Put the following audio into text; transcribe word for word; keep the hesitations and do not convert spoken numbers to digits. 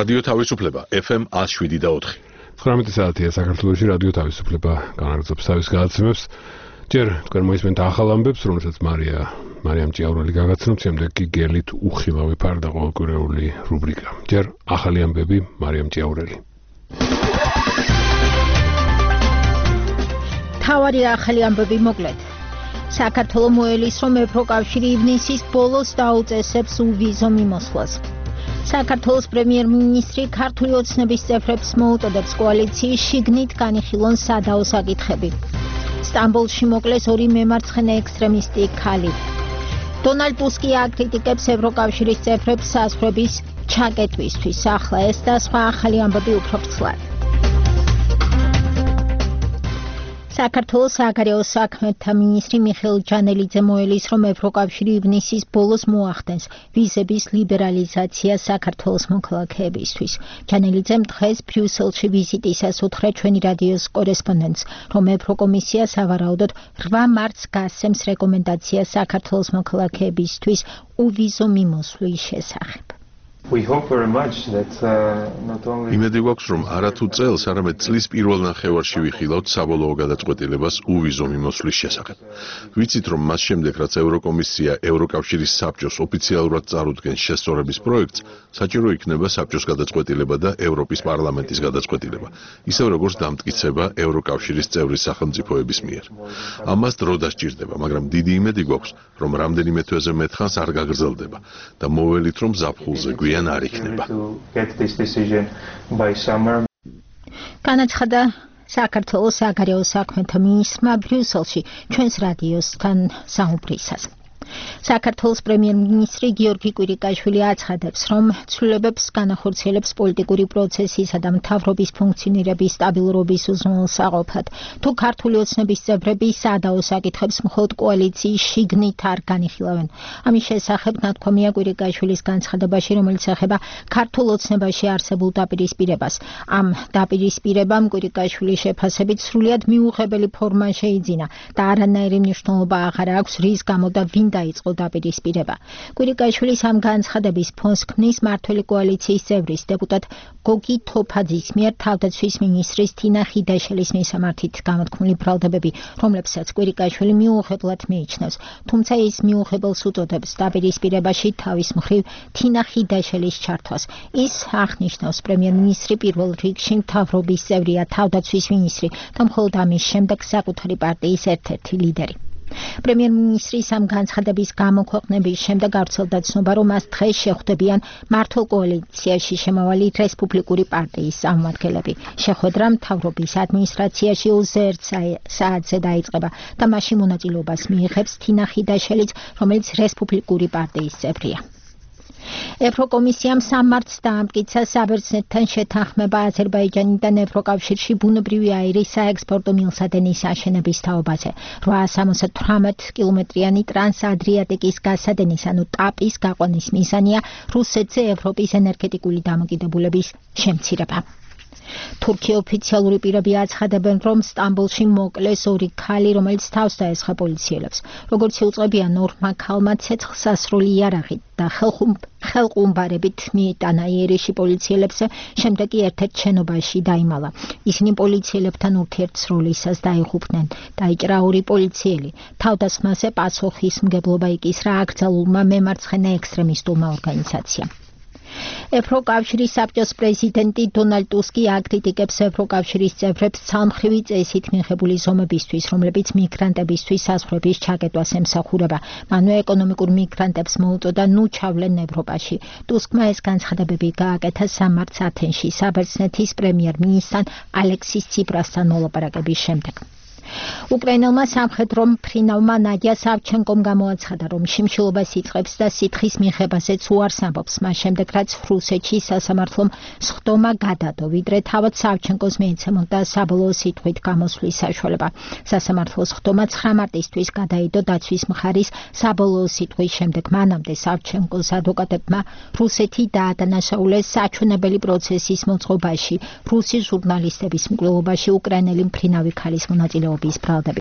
რადიო თავისუფლება ეფ ემ one oh seven point four. ცხრამეტი საათია საქართველოში რადიო თავისუფლება განაგრძობს თავის გადაცემებს. ჯერ თქვენ მოისმენთ ახალ ამბებს, რომელსაც მარია მარიამ ჭიაურელი გაგაცნობს, შემდეგ კი გელით უხილავი ფარდა ყოველკვირეული რუბრიკა. ჯერ ახალი ამბები მარიამ ჭიაურელი. თავარი ახალი ამბები მოკლედ. საქართველოს მოელის, რომ ევროკავშირი ივნისის ბოლოს დაუწესებს უვიზო მიმოსვლას. საქართველოს პრემიერ-მინისტრი ქართული ოცნების წევრებს მოუწოდებს კოალიციის შიგნით განიხილონ სადაო საკითხები. სტამბოლში მოკლეს ორი მემარცხენე ექსტრემისტი ქალი. დონალდ ტუსკი აკრიტიკებს ევროკავშირის წევრებს საზღვრების ჩაკეტვისთვის. ახლა ეს და სხვა ახალი ამბები უფრო ვრცლად. საქართველოს საგარეო საქმეთა მინისტრი მიხეილ ჯანელიძე მოელის, რომ ევროკავშირი ივნისის ბოლოს მოახდენს ვიზების ლიბერალიზაციას საქართველოს მოქალაქეებისთვის. ჯანელიძემ დღეს ბრიუსელში ვიზიტისას უთხრა ჩვენი რადიოს კორესპონდენტს, რომ ევროკომისია სავარაუდოდ რვა მარტს გასცემს რეკომენდაციას საქართველოს მოქალაქეებისთვის უვიზო მიმოსვლის შესახებ. We hope very much that uh, not only იმედი გვაქვს, რომ არათუ წელს, არამედ წლის პირველ ნახევარში ვიხილავთ საბოლოო გადაწყვეტილებას უვიზო მიმოსვლის შესახებ. ვიცით, რომ მას შემდეგ, რაც ევროკომისია ევროკავშირის საბჭოს ოფიციალურად წარუდგენს შესწორების პროექტს, საჭირო იქნება საბჭოს გადაწყვეტილება და ევროპის პარლამენტის გადაწყვეტილება, ისევ როგორც დამტკიცება ევროკავშირის წევრი სახელმწიფოების მიერ. ამას დრო დასჭირდება, მაგრამ დიდი იმედი გვაქვს, რომ რამდენიმე თვეზე მეტხანს არ გაგრძელდება და მოველით, რომ ზაფხულზე არ იქნება. განაცხადა საქართველოს საგარეო საქმეთა მინისტრმა ბრიუსელში ჩვენს რადიოსთან საუბრისას. საქართველოს პრემიერ-მინისტრი გიორგი კვირიკაშვილი აცხადებს, რომ ცვლილებებს განახორციელებს პოლიტიკური პროცესისა და მთავრობის ფუნქციონირების სტაბილურობის უზრუნველსაყოფად. თუ ქართული ოცნების წევრები სადაო საკითხებს მხოლოდ კოალიციის შიგნით არ განიხილავენ. ამის შესახებ ნათქვამია კვირიკაშვილის განცხადებაში, რომელიც ეხება ქართულ ოცნებაში არსებულ დაპირისპირებას. ამ დაპირისპირებამ კვირიკაშვილის შეფასებით სრულიად მიუღებელი ფორმა შეიძინა და არანაირი მნიშვნელობა აღარ აქვს, რის გამო და ვინ დაიწყო დაპირისპირება. კვირიკაშვილის ამ განცხადების ფონს ქმნის მმართველი კოალიციის წევრის დეპუტატ გოგი თოფაძის მიერ თავდაცვის მინისტრის თინა ხიდაშელის მისამართით გამოთქმული ბრალდებები, რომლებსაც კვირიკაშვილი მიუღებლად მიიჩნევს, თუმცა ის მიუღებელს უწოდებს დაპირისპირებაში თავის მხრივ თინა ხიდაშელის ჩართვას. ის აღნიშნავს, პრემიერ-მინისტრი პირველ რიგში მთავრობის წევრია, თავდაცვის მინისტრი და მხოლოდ ამის შემდეგ საკუთარი პარტიის ერთ-ერთი ლიდერი. პრემიერ-მინისტრის ამ განცხადების გამოქვეყნების შემდეგ გავრცელდა ცნობა, რომ მას დღეს შეხვდებიან მმართველ კოალიციაში შემავალი რესპუბლიკური პარტიის წარმომადგენლები. შეხვედრა მთავრობის ადმინისტრაციაში ოცდაერთი საათზე დაიწყება და მასში მონაწილეობას მიიღებს თინა ხიდაშელიც, რომელიც რესპუბლიკური პარტიის წევრია. ევროკომისიამ სამ მარტს დაამტკიცა საბერძნეთთან შეთანხმება აზერბაიჯანიდან ევროკავშირში ბუნებრივი აირის საექსპორტო მილსადენის აშენების თაობაზე. რვაას სამოცდათვრამეტ კილომეტრიანი ტრანს-ადრიატიკის გასადენის, ანუ ტაპის გაყვანის მიზანია რუსეთზე ევროპის ენერგეტიკული დამოკიდებულების შემცირება. თურქი ოფიციალური პირები აცხადებენ, რომ სტამბოლში მოკლეს ორი ქალი, რომელიც თავს დაესხა პოლიციელებს. როგორც იუწყებიან, ორმა ქალმა ცეცხლსასროლი იარაღით და ხელყუმბარებით მიიტანა იერიში პოლიციელებზე, შემდეგ კი ერთ-ერთ შენობაში დაიმალა. ისინი პოლიციელებთან ურთიერთსროლისას დაიღუპნენ. დაიჭრა ორი პოლიციელი. თავდასხმაზე პასუხისმგებლობა იკისრა აკრძალულმა მემარცხენე ექსტრემისტულმა ორგანიზაციამ. ევროკავშირის საბჭოს პრეზიდენტი დონალდ ტუსკი აკრიტიკებს ევროკავშირის წევრებს ცალმხრივი წესით მიღებული ზომებისთვის, რომლებიც მიგრანტებისთვის საზღვრების ჩაკეტვას ემსახურება. მანვე ეკონომიკურ მიგრანტებს მოუწოდა ნუ ჩავლენ ევროპაში. ტუსკმა ეს განცხადებები გააკეთა სამ მარტს ათენში საბერძნეთის პრემიერ-მინისტრთან ალექსის ციპრასთან მოლაპარაკების შემდეგ. უკრაინელმა სამხედრო მფრინავმა ნადია სავჩენკომ გამოაცხადა, რომ შიმშილობას იწყებს და სითხის მიღებაზეც უარს ამბობს, მას შემდეგ რაც რუსეთში სასამართლომ სხდომა გადადო, ვიდრე თავად სავჩენკოს მიეცემოდა საბოლოო სიტყვით გამოსვლის საშუალება. სასამართლოს სხდომა ცხრა მარტისთვის გადაიდო დაცვის მხარის საბოლოო სიტყვის შემდეგ. მანამდე სავჩენკოს ადვოკატებმა რუსეთი დაადანაშაულეს საჩვენებელი პროცესის მოწყობაში, რუსი ჟურნალისტების მკვლელობაში უკრაინელი მფრინავი ქალის მონაწილეობის ბრალდებით.